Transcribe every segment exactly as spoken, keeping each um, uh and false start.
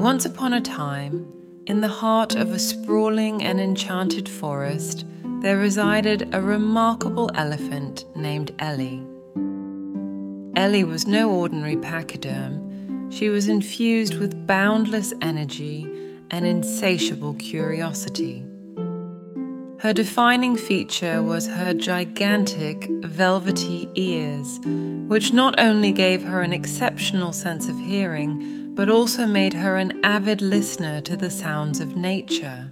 Once upon a time, in the heart of a sprawling and enchanted forest, there resided a remarkable elephant named Ellie. Ellie was no ordinary pachyderm. She was infused with boundless energy and insatiable curiosity. Her defining feature was her gigantic, velvety ears, which not only gave her an exceptional sense of hearing, but also made her an avid listener to the sounds of nature.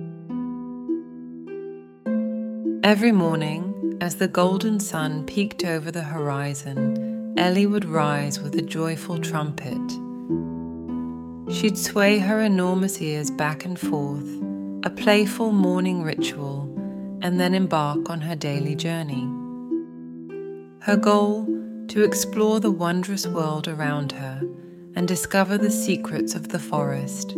Every morning, as the golden sun peeked over the horizon, Ellie would rise with a joyful trumpet. She'd sway her enormous ears back and forth, a playful morning ritual, and then embark on her daily journey. Her goal, to explore the wondrous world around her and discover the secrets of the forest.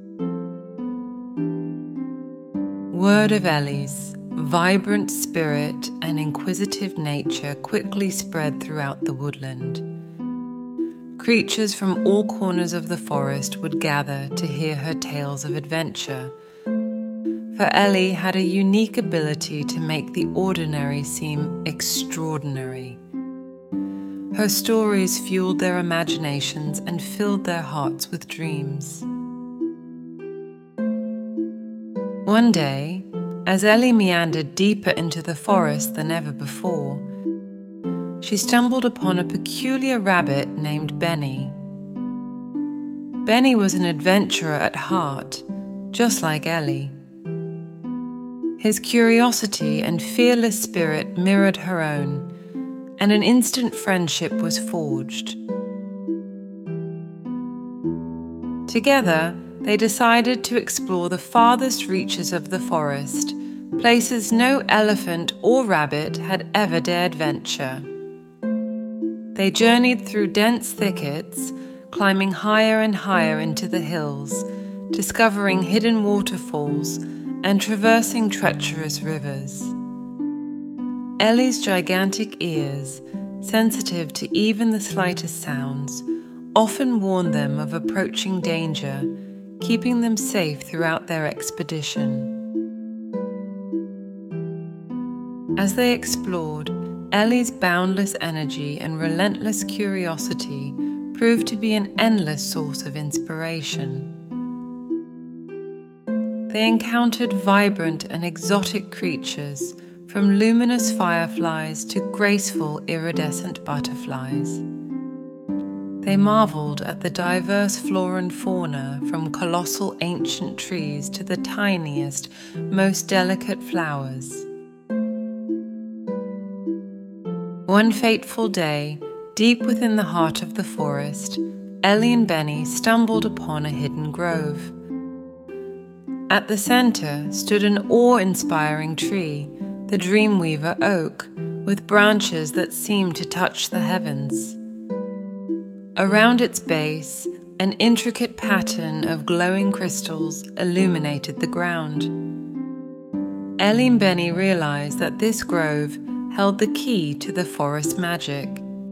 Word of Ellie's vibrant spirit and inquisitive nature quickly spread throughout the woodland. Creatures from all corners of the forest would gather to hear her tales of adventure, for Ellie had a unique ability to make the ordinary seem extraordinary. Her stories fueled their imaginations and filled their hearts with dreams. One day, as Ellie meandered deeper into the forest than ever before, she stumbled upon a peculiar rabbit named Benny. Benny was an adventurer at heart, just like Ellie. His curiosity and fearless spirit mirrored her own, and an instant friendship was forged. Together, they decided to explore the farthest reaches of the forest, places no elephant or rabbit had ever dared venture. They journeyed through dense thickets, climbing higher and higher into the hills, discovering hidden waterfalls, and traversing treacherous rivers. Ellie's gigantic ears, sensitive to even the slightest sounds, often warned them of approaching danger, keeping them safe throughout their expedition. As they explored, Ellie's boundless energy and relentless curiosity proved to be an endless source of inspiration. They encountered vibrant and exotic creatures, from luminous fireflies to graceful iridescent butterflies. They marveled at the diverse flora and fauna, from colossal ancient trees to the tiniest, most delicate flowers. One fateful day, deep within the heart of the forest, Ellie and Benny stumbled upon a hidden grove. At the center stood an awe-inspiring tree, the Dreamweaver oak, with branches that seemed to touch the heavens. Around its base, an intricate pattern of glowing crystals illuminated the ground. Ellie and Benny realized that this grove held the key to the forest magic.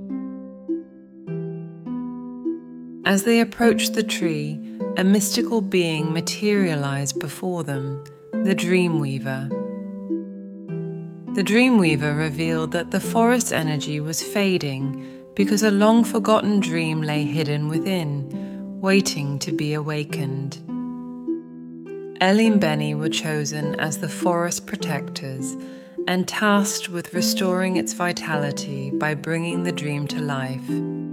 As they approached the tree, a mystical being materialized before them, the Dreamweaver. The Dreamweaver revealed that the forest energy was fading because a long-forgotten dream lay hidden within, waiting to be awakened. Ellie and Benny were chosen as the forest protectors and tasked with restoring its vitality by bringing the dream to life.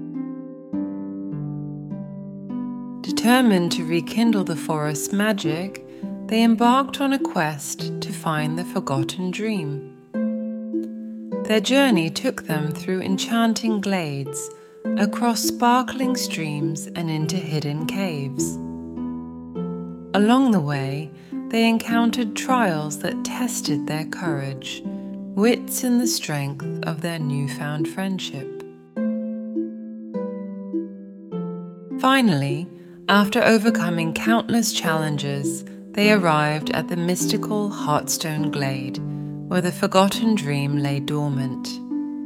Determined to rekindle the forest's magic, they embarked on a quest to find the forgotten dream. Their journey took them through enchanting glades, across sparkling streams and into hidden caves. Along the way, they encountered trials that tested their courage, wits in the strength of their newfound friendship. Finally, after overcoming countless challenges, they arrived at the mystical Heartstone Glade, where the forgotten dream lay dormant.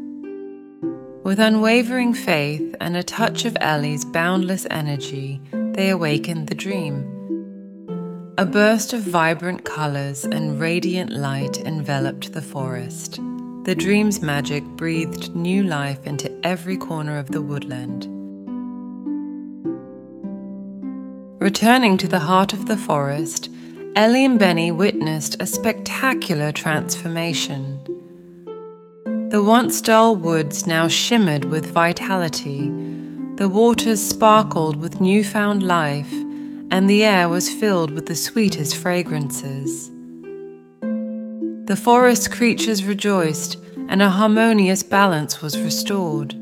With unwavering faith and a touch of Ellie's boundless energy, they awakened the dream. A burst of vibrant colors and radiant light enveloped the forest. The dream's magic breathed new life into every corner of the woodland. Returning to the heart of the forest, Ellie and Benny witnessed a spectacular transformation. The once dull woods now shimmered with vitality, the waters sparkled with newfound life, and the air was filled with the sweetest fragrances. The forest creatures rejoiced, and a harmonious balance was restored.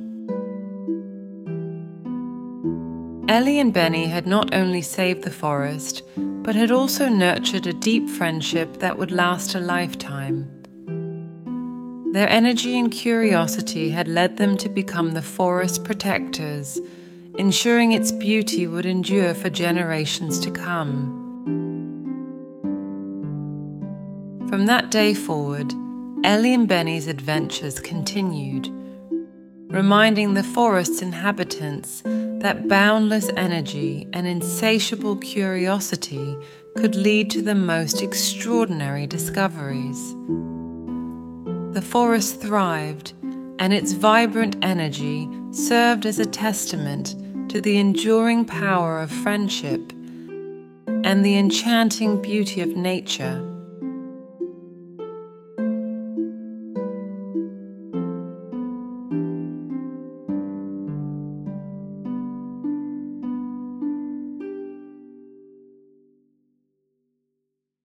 Ellie and Benny had not only saved the forest, but had also nurtured a deep friendship that would last a lifetime. Their energy and curiosity had led them to become the forest protectors, ensuring its beauty would endure for generations to come. From that day forward, Ellie and Benny's adventures continued, reminding the forest's inhabitants that boundless energy and insatiable curiosity could lead to the most extraordinary discoveries. The forest thrived, and its vibrant energy served as a testament to the enduring power of friendship and the enchanting beauty of nature.